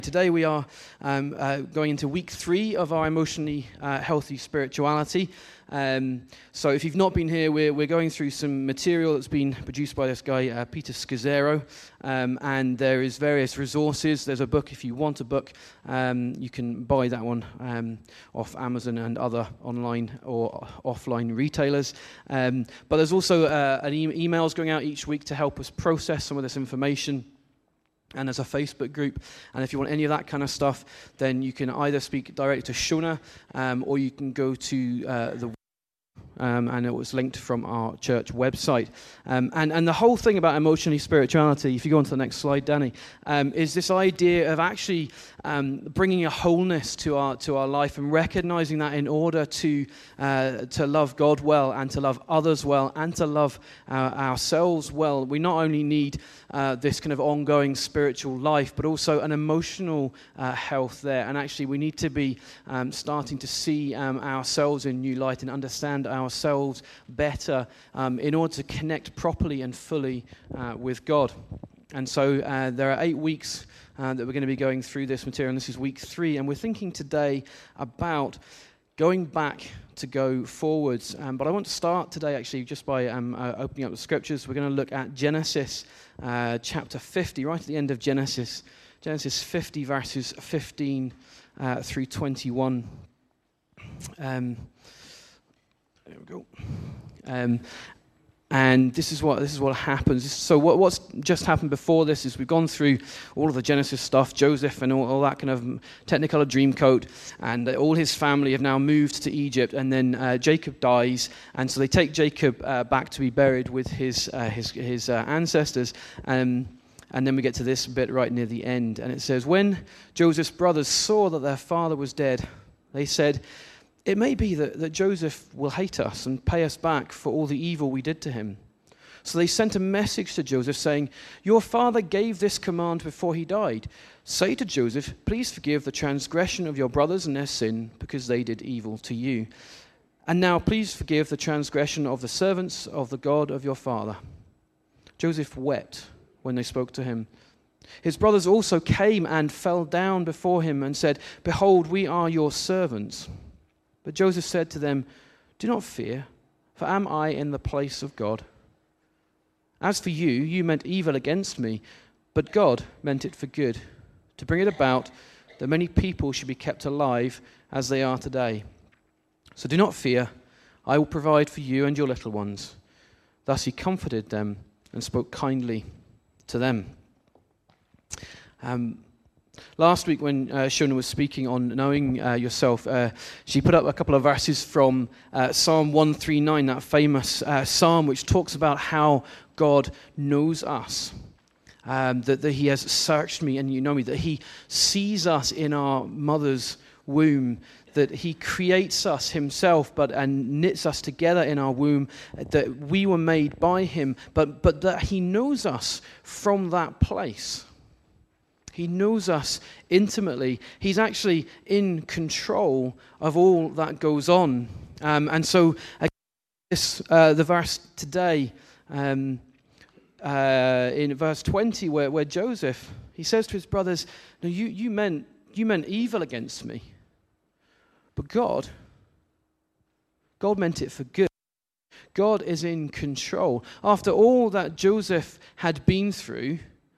Today we are going into week 3 of our emotionally healthy spirituality. So if you've not been here, we're going through some material that's been produced by this guy, Peter Scazzero, and there is various resources. There's a book, if you want a book, you can buy that one off Amazon and other online or offline retailers. But there's also emails going out each week to help us process some of this information. And there's a Facebook group, and if you want any of that kind of stuff, then you can either speak directly to Shona, or you can go to the and it was linked from our church website. And the whole thing about emotionally spirituality, if you go on to the next slide, Danny, is this idea of actually bringing a wholeness to our life and recognizing that in order to love God well and to love others well and to love ourselves well, we not only need this kind of ongoing spiritual life, but also an emotional health there. And actually we need to be starting to see ourselves in new light and understand ourselves better in order to connect properly and fully with God. And so there are 8 weeks that we're going to be going through this material, and this is week 3, and we're thinking today about going back to go forwards. But I want to start today actually just by opening up the scriptures. We're going to look at Genesis chapter 50, right at the end of Genesis 50, verses 15 through 21. There we go. And this is what happens. So what's just happened before this is we've gone through all of the Genesis stuff, Joseph and all that kind of Technicolor Dreamcoat, and all his family have now moved to Egypt. And then Jacob dies, and so they take Jacob back to be buried with his ancestors. And then we get to this bit right near the end, and it says, "When Joseph's brothers saw that their father was dead, they said, 'It may be that Joseph will hate us and pay us back for all the evil we did to him.' So they sent a message to Joseph saying, 'Your father gave this command before he died. Say to Joseph, please forgive the transgression of your brothers and their sin, because they did evil to you. And now please forgive the transgression of the servants of the God of your father.' Joseph wept when they spoke to him. His brothers also came and fell down before him and said, 'Behold, we are your servants.' But Joseph said to them, 'Do not fear, for am I in the place of God? As for you, you meant evil against me, but God meant it for good, to bring it about that many people should be kept alive as they are today. So do not fear, I will provide for you and your little ones.' Thus he comforted them and spoke kindly to them." Last week when Shona was speaking on knowing yourself, she put up a couple of verses from Psalm 139, that famous psalm which talks about how God knows us, that he has searched me and you know me, that he sees us in our mother's womb, that he creates us himself and knits us together in our womb, that we were made by him, but that he knows us from that place. He knows us intimately. He's actually in control of all that goes on. And so the verse today, in verse 20, where Joseph, he says to his brothers, "No, you meant evil against me, but God meant it for good. God is in control." After all that Joseph had been through,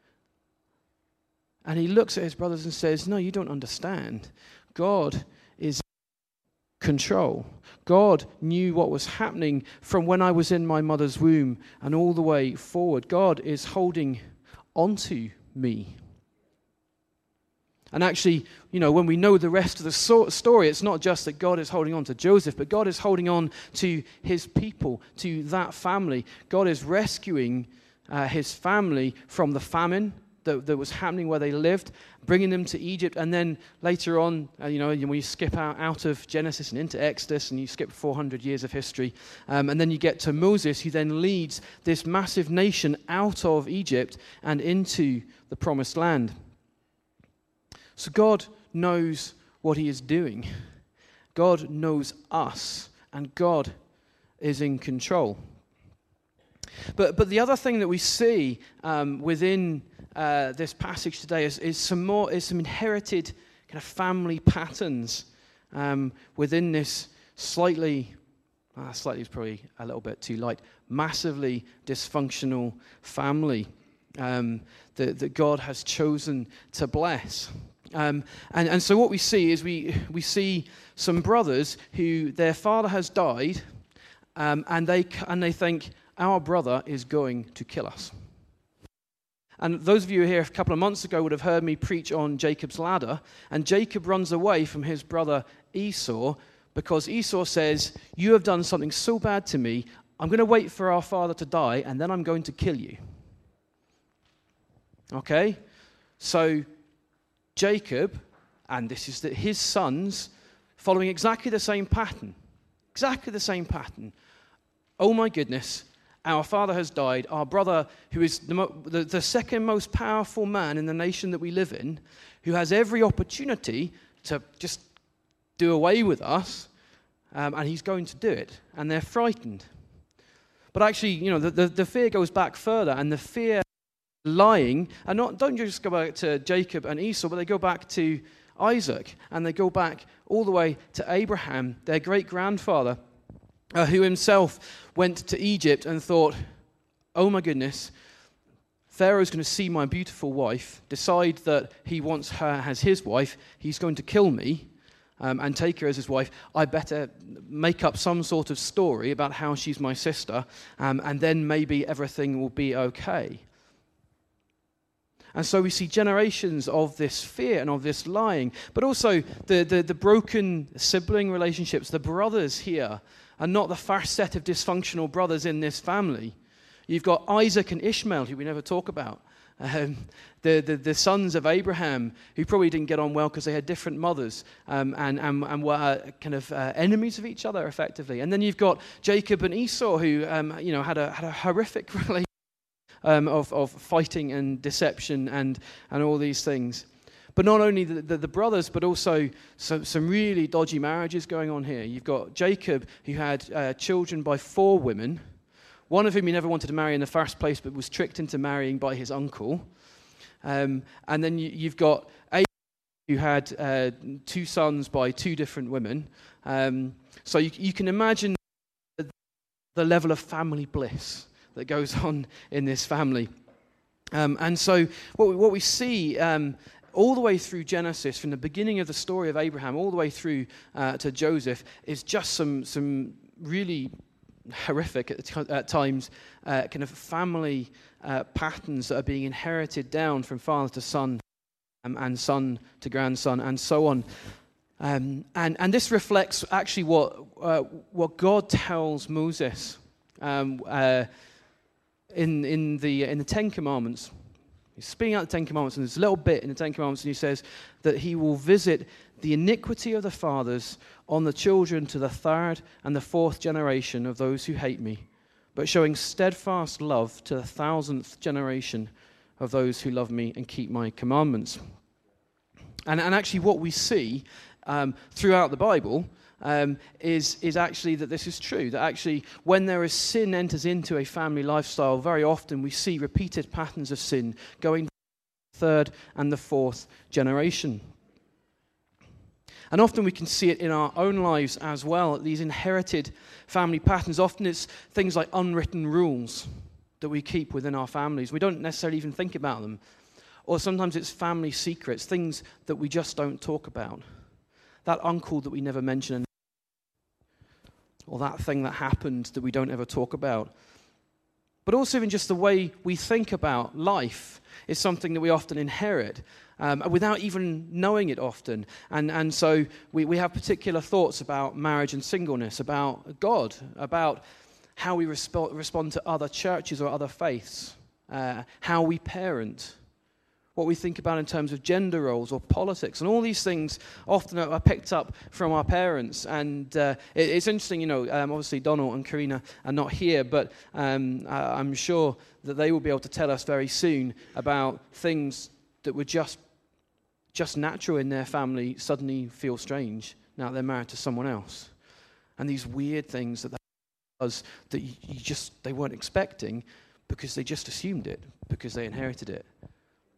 and he looks at his brothers and says, "No, you don't understand. God is in control. God knew what was happening from when I was in my mother's womb and all the way forward. God is holding onto me." And actually, when we know the rest of the story, it's not just that God is holding on to Joseph, but God is holding on to his people, to that family. God is rescuing his family from the famine that was happening where they lived, bringing them to Egypt, and then later on, when you skip out of Genesis and into Exodus, and you skip 400 years of history, and then you get to Moses, who then leads this massive nation out of Egypt and into the promised land. So God knows what he is doing. God knows us, and God is in control. But the other thing that we see within this passage today is some inherited kind of family patterns within this slightly is probably a little bit too light, massively dysfunctional family that God has chosen to bless. And so what we see is we see some brothers who their father has died, and they think our brother is going to kill us. And those of you here a couple of months ago would have heard me preach on Jacob's ladder, and Jacob runs away from his brother Esau because Esau says, "You have done something so bad to me, I'm going to wait for our father to die, and then I'm going to kill you." Okay? So Jacob, and this is his sons, following exactly the same pattern. Exactly the same pattern. Oh my goodness, our father has died. Our brother, who is the second most powerful man in the nation that we live in, who has every opportunity to just do away with us, and he's going to do it. And they're frightened. But actually, the fear goes back further, and the fear lying, and don't just go back to Jacob and Esau, but they go back to Isaac, and they go back all the way to Abraham, their great-grandfather, who himself went to Egypt and thought, oh my goodness, Pharaoh's going to see my beautiful wife, decide that he wants her as his wife, he's going to kill me and take her as his wife. I better make up some sort of story about how she's my sister, and then maybe everything will be okay. And so we see generations of this fear and of this lying, but also the broken sibling relationships. The brothers here are not the first set of dysfunctional brothers in this family. You've got Isaac and Ishmael, who we never talk about. The sons of Abraham, who probably didn't get on well because they had different mothers and were kind of enemies of each other, effectively. And then you've got Jacob and Esau, who had a horrific relationship. Of fighting and deception and all these things. But not only the brothers, but also some really dodgy marriages going on here. You've got Jacob, who had children by 4 women, one of whom he never wanted to marry in the first place, but was tricked into marrying by his uncle. And then you've got Abraham, who had 2 sons by 2 different women. So you can imagine the level of family bliss that goes on in this family. And so what we see all the way through Genesis, from the beginning of the story of Abraham all the way through to Joseph, is just some really horrific at times kind of family patterns that are being inherited down from father to son and son to grandson and so on. And this reflects actually what God tells Moses in the Ten Commandments. He's speaking out the Ten Commandments, and there's a little bit in the Ten Commandments, and he says that he will visit the iniquity of the fathers on the children to the 3rd and the 4th generation of those who hate me, but showing steadfast love to the 1,000th generation of those who love me and keep my commandments. And actually what we see throughout the Bible is actually that this is true, that actually when there is sin enters into a family lifestyle, very often we see repeated patterns of sin going to the 3rd and the 4th generation. And often we can see it in our own lives as well, these inherited family patterns. Often it's things like unwritten rules that we keep within our families. We don't necessarily even think about them. Or sometimes it's family secrets, things that we just don't talk about. That uncle that we never mention, or that thing that happened that we don't ever talk about. But also even just the way we think about life is something that we often inherit without even knowing it often. And so we have particular thoughts about marriage and singleness, about God, about how we respond to other churches or other faiths, how we parent, what we think about in terms of gender roles or politics. And all these things often are picked up from our parents. And it's interesting, obviously Donald and Karina are not here, but I'm sure that they will be able to tell us very soon about things that were just natural in their family suddenly feel strange now they're married to someone else. And these weird things that they weren't expecting because they just assumed it, because they inherited it.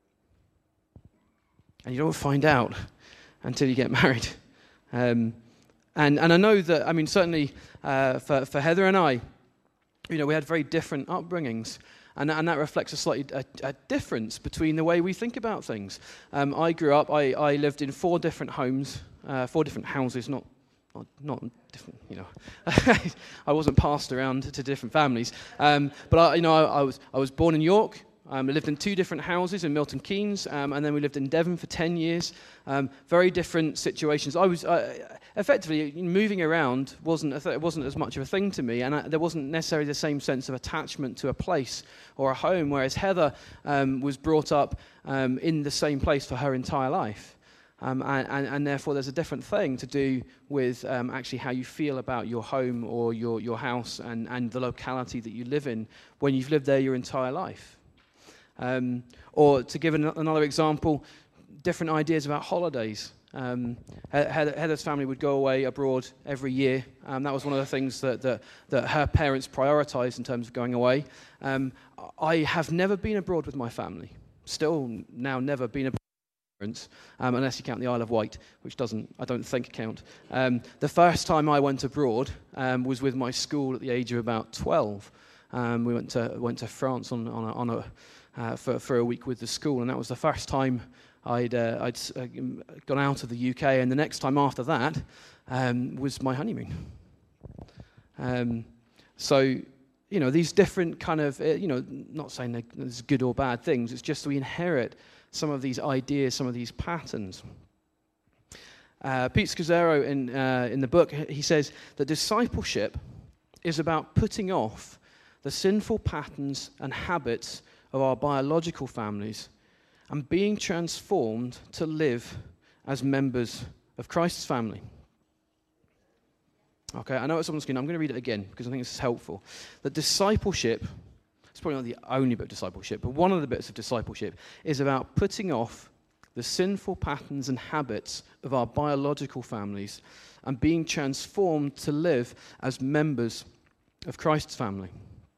And you don't find out until you get married. And I know that, I mean, certainly for Heather and I, we had very different upbringings. And that reflects a slightly a difference between the way we think about things. I grew up, I lived in 4 different homes, 4 different houses, not different, I wasn't passed around to different families. But I was born in York. I lived in 2 different houses in Milton Keynes, and then we lived in Devon for 10 years. Very different situations. I was effectively moving around wasn't as much of a thing to me, and there wasn't necessarily the same sense of attachment to a place or a home. Whereas Heather was brought up in the same place for her entire life, and therefore there's a different thing to do with actually how you feel about your home or your house and the locality that you live in when you've lived there your entire life. Or to give another example, different ideas about holidays. Heather's family would go away abroad every year. That was one of the things that her parents prioritized in terms of going away. I have never been abroad with my family. Still now never been abroad, unless you count the Isle of Wight, which I don't think count. The first time I went abroad was with my school at the age of about 12. We went to France for a week with the school, and that was the first time I'd gone out of the UK, and the next time after that was my honeymoon. So, these different kind of, not saying there's good or bad things, it's just we inherit some of these ideas, some of these patterns. Pete Scazzero in the book, he says that discipleship is about putting off the sinful patterns and habits of our biological families and being transformed to live as members of Christ's family. Okay, I know it's on the screen. I'm going to read it again because I think this is helpful. That discipleship, it's probably not the only bit of discipleship, but one of the bits of discipleship is about putting off the sinful patterns and habits of our biological families and being transformed to live as members of Christ's family.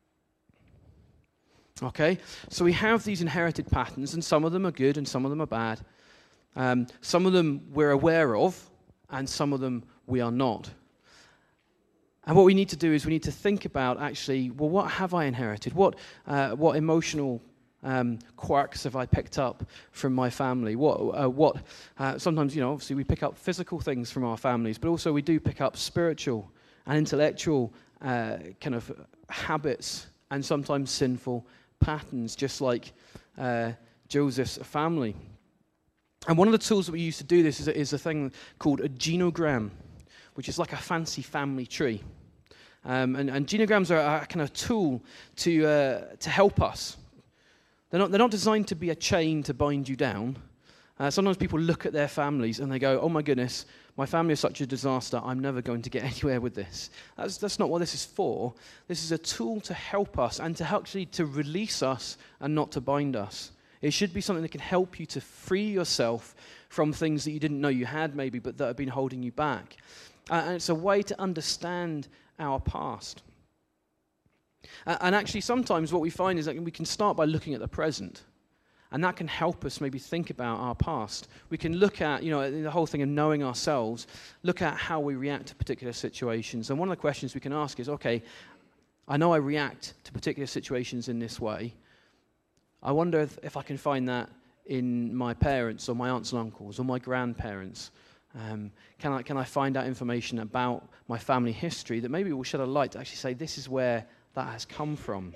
Okay, so we have these inherited patterns, and some of them are good and some of them are bad. Some of them we're aware of, and some of them we are not. And what we need to do is we need to think about actually, well, what have I inherited? What emotional quirks have I picked up from my family? Sometimes, obviously we pick up physical things from our families, but also we do pick up spiritual and intellectual kind of habits and sometimes sinful patterns, just like Joseph's family. And one of the tools that we use to do this is a thing called a genogram, which is like a fancy family tree. And genograms are a kind of tool to help us. They're not designed to be a chain to bind you down. Sometimes people look at their families and they go, oh my goodness, my family is such a disaster, I'm never going to get anywhere with this. That's not what this is for. This is a tool to help us and to release us and not to bind us. It should be something that can help you to free yourself from things that you didn't know you had maybe, but that have been holding you back. And it's a way to understand our past. And actually sometimes what we find is that we can start by looking at the present. And that can help us maybe think about our past. We can look at, the whole thing of knowing ourselves, look at how we react to particular situations. And one of the questions we can ask is, okay, I know I react to particular situations in this way. I wonder if I can find that in my parents or my aunts and uncles or my grandparents. Can I find out information about my family history that maybe will shed a light to actually say this is where that has come from.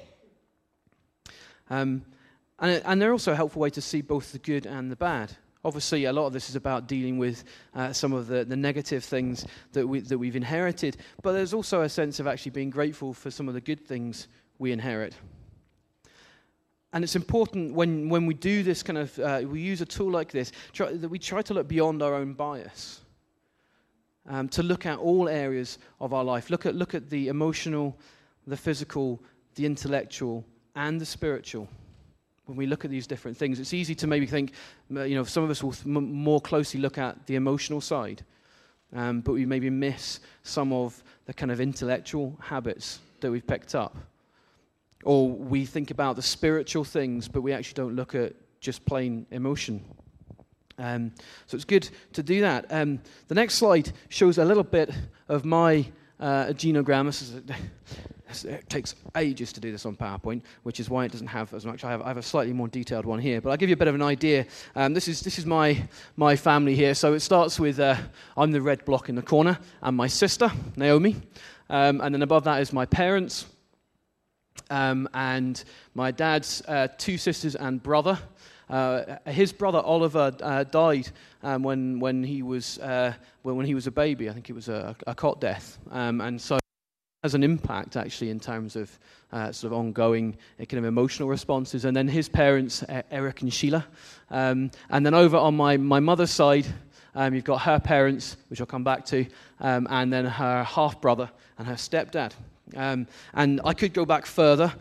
And they're also a helpful way to see both the good and the bad. Obviously, a lot of this is about dealing with some of the negative things that we've inherited, but there's also a sense of actually being grateful for some of the good things we inherit. And it's important when we do this kind of, we use a tool like this, that we try to look beyond our own bias, to look at all areas of our life. Look at the emotional, the physical, the intellectual, and the spiritual. When we look at these different things, it's easy to maybe think, some of us will more closely look at the emotional side, but we maybe miss some of the kind of intellectual habits that we've picked up. Or we think about the spiritual things, but we actually don't look at just plain emotion. So it's good to do that. The next slide shows a little bit of my genogram. It takes ages to do this on PowerPoint, which is why it doesn't have as much. I have a slightly more detailed one here, but I'll give you a bit of an idea. This is my family here. So it starts with I'm the red block in the corner, and my sister Naomi, and then above that is my parents, and my dad's two sisters and brother. His brother Oliver died when he was a baby. I think it was a cot death, and so has an impact actually in terms of sort of ongoing kind of emotional responses. And then his parents, Eric and Sheila, and then over on my mother's side, you've got her parents, which I'll come back to, and then her half brother and her stepdad. And I could go back further.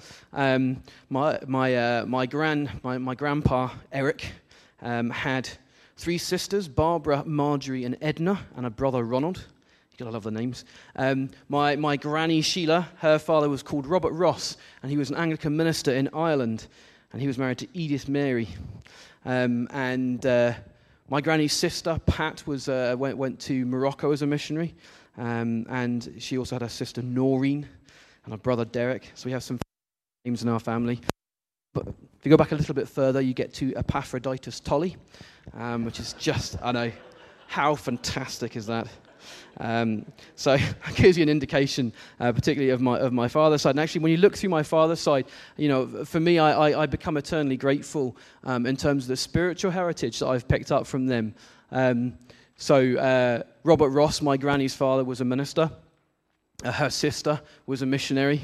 My grandpa Eric had three sisters: Barbara, Marjorie, and Edna, and a brother Ronald. You gotta love the names. My granny Sheila, her father was called Robert Ross, and he was an Anglican minister in Ireland, and he was married to Edith Mary. And my granny's sister Pat went to Morocco as a missionary, and she also had a sister Noreen and a brother Derek. So we have some names in our family. But if you go back a little bit further, you get to Epaphroditus Tolley, which is just, I know, how fantastic is that? So that gives you an indication, particularly of my father's side. And actually, when you look through my father's side, for me, I become eternally grateful in terms of the spiritual heritage that I've picked up from them. So Robert Ross, my granny's father, was a minister. Her sister was a missionary.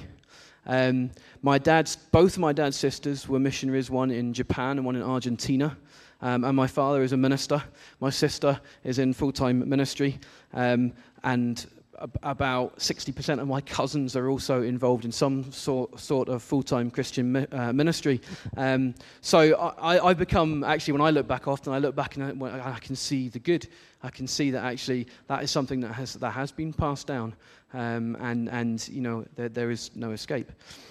Both of my dad's sisters were missionaries, one in Japan and one in Argentina. And my father is a minister. My sister is in full-time ministry. And about 60% of my cousins are also involved in some sort of full-time Christian ministry. So I become, actually, when I look back often, I look back and I can see the good. I can see that actually that is something that has been passed down. And there is no escape.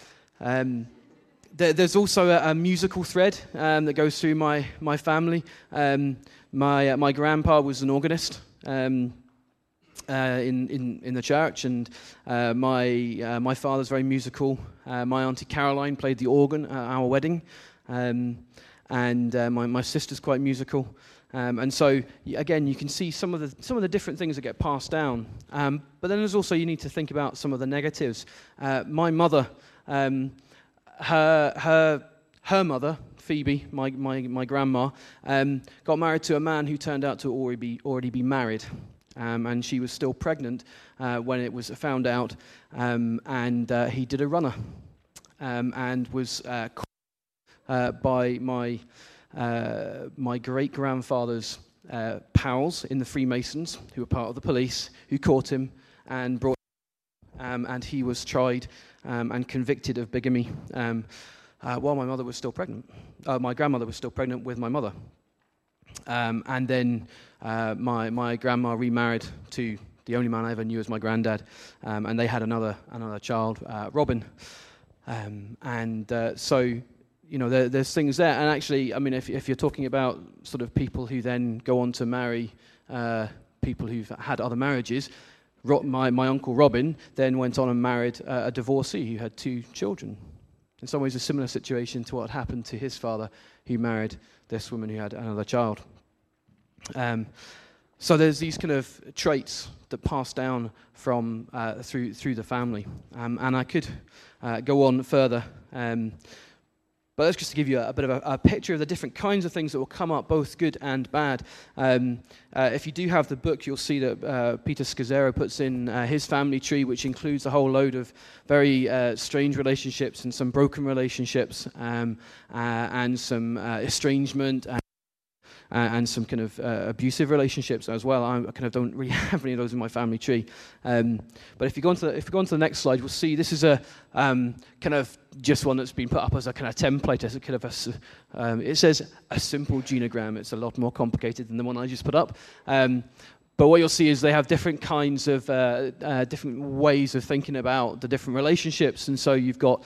There's also a musical thread that goes through my family. My grandpa was an organist in the church, and my father's very musical. My auntie Caroline played the organ at our wedding, and my sister's quite musical. And so again, you can see some of the different things that get passed down. But then there's also, you need to think about some of the negatives. My mother. Her mother, Phoebe, my grandma, got married to a man who turned out to already be married, and she was still pregnant when it was found out, and he did a runner, and was caught by my great grandfather's pals in the Freemasons, who were part of the police, who caught him and brought. And he was tried and convicted of bigamy while my mother was still pregnant. My grandmother was still pregnant with my mother. And then my grandma remarried to the only man I ever knew as my granddad, and they had another child, Robin. So there's things there. And actually, I mean, if you're talking about sort of people who then go on to marry people who've had other marriages. My uncle Robin then went on and married a divorcee who had two children. In some ways, a similar situation to what happened to his father, who married this woman who had another child. So there's these kind of traits that pass down from through the family, and I could go on further. But that's just to give you a bit of a picture of the different kinds of things that will come up, both good and bad. If you do have the book, you'll see that Peter Scazzero puts in his family tree, which includes a whole load of very strange relationships and some broken relationships, and some estrangement, and some kind of abusive relationships as well. I kind of don't really have any of those in my family tree. But if you go on to the next slide, we'll see this is a kind of just one that's been put up as a kind of template, as a kind of it says a simple genogram. It's a lot more complicated than the one I just put up. But what you'll see is they have different kinds of different ways of thinking about the different relationships, and so you've got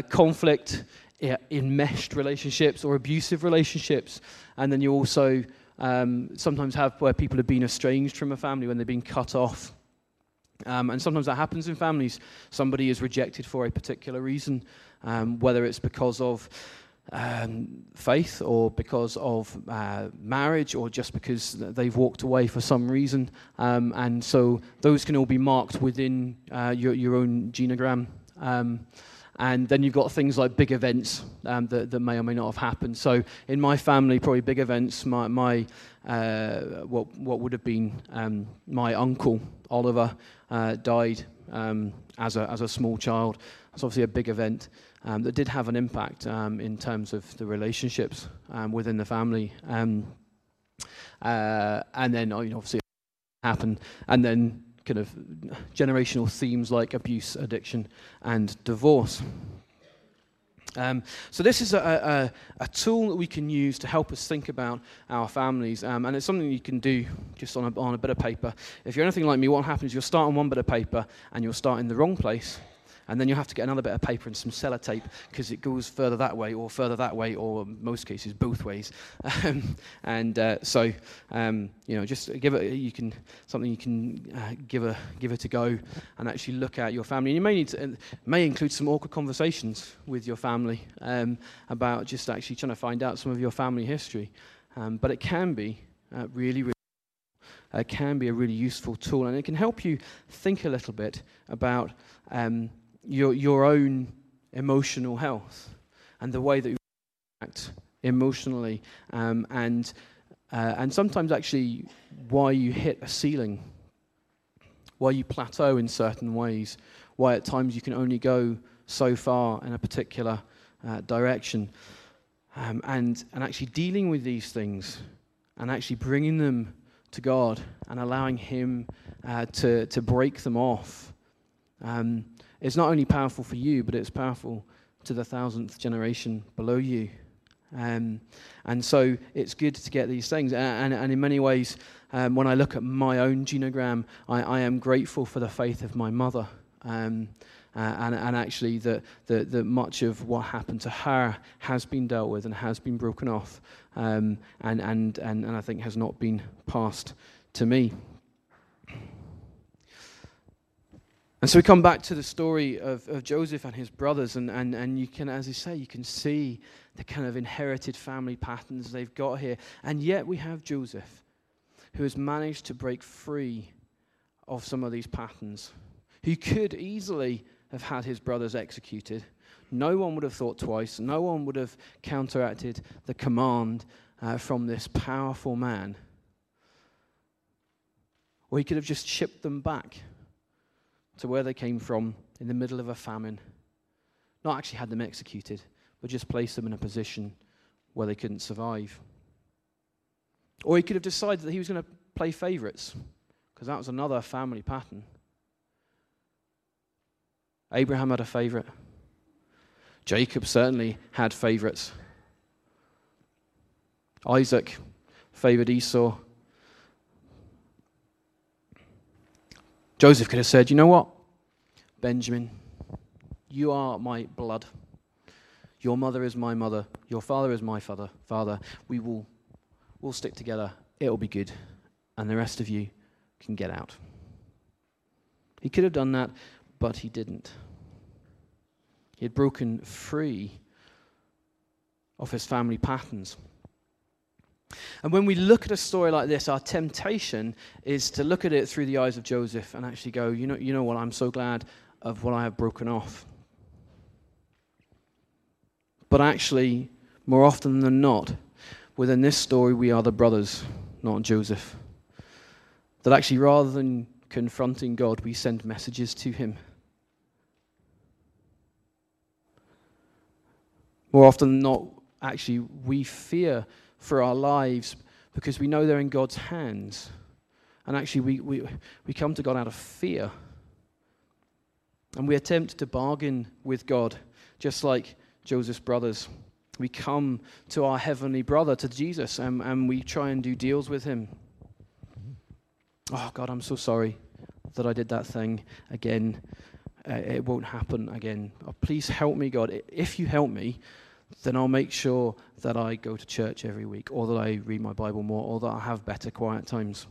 conflict, enmeshed relationships or abusive relationships, and then you also sometimes have where people have been estranged from a family, when they've been cut off. And sometimes that happens in families. Somebody is rejected for a particular reason, whether it's because of faith or because of marriage or just because they've walked away for some reason. And so those can all be marked within your own genogram. And then you've got things like big events that may or may not have happened. So in my family, probably big events, my what would have been my uncle, Oliver, died as a small child. It's obviously a big event that did have an impact in terms of the relationships within the family. And then obviously it happened. And then kind of generational themes like abuse, addiction, and divorce. So this is a tool that we can use to help us think about our families, and it's something you can do just on a bit of paper. If you're anything like me, what happens is you'll start on one bit of paper, and you'll start in the wrong place, and then you'll have to get another bit of paper and some sellotape because it goes further that way, or in most cases both ways. Just give it. Something you can give it a go and actually look at your family. And you may need to, may include some awkward conversations with your family about just actually trying to find out some of your family history. But it can be really can be a really useful tool, and it can help you think a little bit about your own emotional health and the way that you act emotionally, and sometimes actually why you hit a ceiling, why you plateau in certain ways, why at times you can only go so far in a particular direction, and actually dealing with these things and actually bringing them to God and allowing Him to break them off. It's not only powerful for you, but it's powerful to the 1,000th generation below you. And so it's good to get these things. And in many ways, when I look at my own genogram, I am grateful for the faith of my mother. And actually that much of what happened to her has been dealt with and has been broken off, and I think has not been passed to me. And so we come back to the story of Joseph and his brothers, and you can, as I say, you can see the kind of inherited family patterns they've got here. And yet we have Joseph, who has managed to break free of some of these patterns, who could easily have had his brothers executed. No one would have thought twice. No one would have counteracted the command from this powerful man. Or he could have just shipped them back to where they came from in the middle of a famine. Not actually had them executed, but just placed them in a position where they couldn't survive. Or he could have decided that he was going to play favorites, because that was another family pattern. Abraham had a favorite. Jacob certainly had favorites. Isaac favored Esau. Joseph could have said, you know what, Benjamin, you are my blood. Your mother is my mother. Your father is my father. We'll stick together. It'll be good. And the rest of you can get out. He could have done that, but he didn't. He had broken free of his family patterns. And when we look at a story like this, our temptation is to look at it through the eyes of Joseph and actually go, you know what, I'm so glad of what I have broken off. But actually, more often than not, within this story, we are the brothers, not Joseph. That actually, rather than confronting God, we send messages to him. More often than not, actually, we fear for our lives because we know they're in God's hands. And actually, we come to God out of fear. And we attempt to bargain with God, just like Joseph's brothers. We come to our heavenly brother, to Jesus, and we try and do deals with him. Oh, God, I'm so sorry that I did that thing again. It won't happen again. Oh, please help me, God. If you help me, then I'll make sure that I go to church every week, or that I read my Bible more, or that I have better quiet times.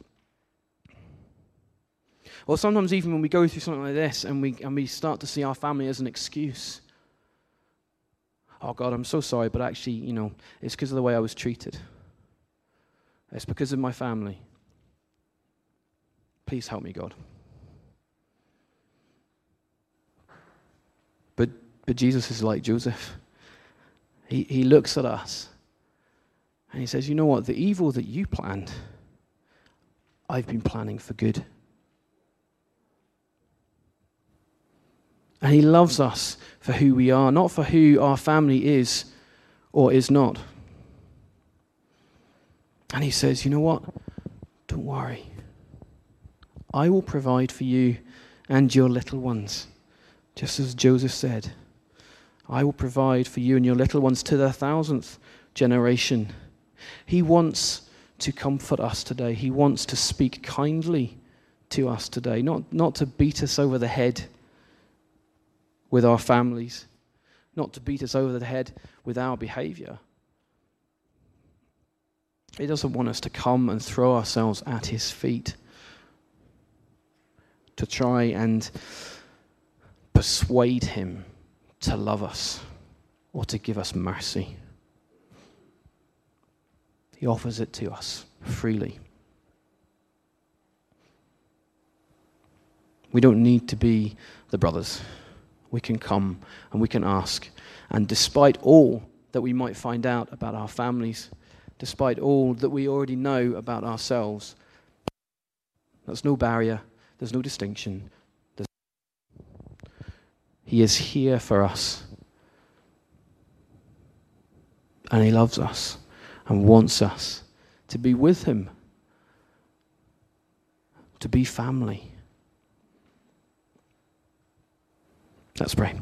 Or sometimes even when we go through something like this and we start to see our family as an excuse. Oh God, I'm so sorry, but actually, it's because of the way I was treated. It's because of my family. Please help me, God. But Jesus is like Joseph. He looks at us and he says, you know what? The evil that you planned, I've been planning for good. And he loves us for who we are, not for who our family is or is not. And he says, you know what? Don't worry. I will provide for you and your little ones, just as Joseph said. I will provide for you and your little ones to the 1,000th generation. He wants to comfort us today. He wants to speak kindly to us today, not to beat us over the head with our families, not to beat us over the head with our behavior. He doesn't want us to come and throw ourselves at his feet, to try and persuade him to love us or to give us mercy. He offers it to us freely. We don't need to be the brothers. We can come and we can ask. And despite all that we might find out about our families, despite all that we already know about ourselves, there's no barrier, there's no distinction. He is here for us. And he loves us and wants us to be with him, to be family. Let's pray.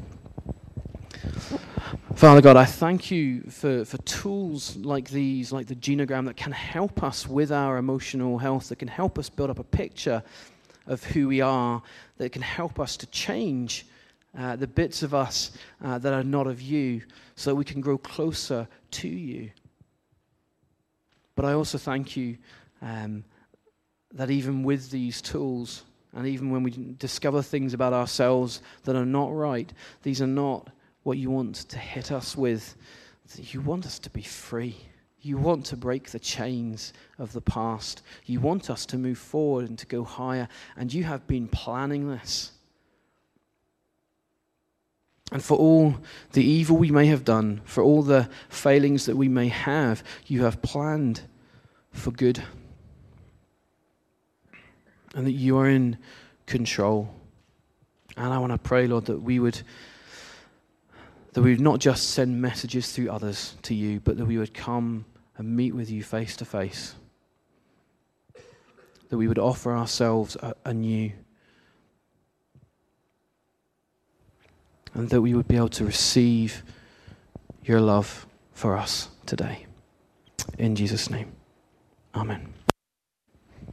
Father God, I thank you for tools like these, like the genogram, that can help us with our emotional health, that can help us build up a picture of who we are, that can help us to change the bits of us that are not of you, so that we can grow closer to you. But I also thank you that even with these tools, and even when we discover things about ourselves that are not right, these are not what you want to hit us with. You want us to be free. You want to break the chains of the past. You want us to move forward and to go higher. And you have been planning this. And for all the evil we may have done, for all the failings that we may have, you have planned for good. And that you are in control. And I want to pray, Lord, that we would not just send messages through others to you, but that we would come and meet with you face to face. That we would offer ourselves anew. And that we would be able to receive your love for us today. In Jesus' name, amen.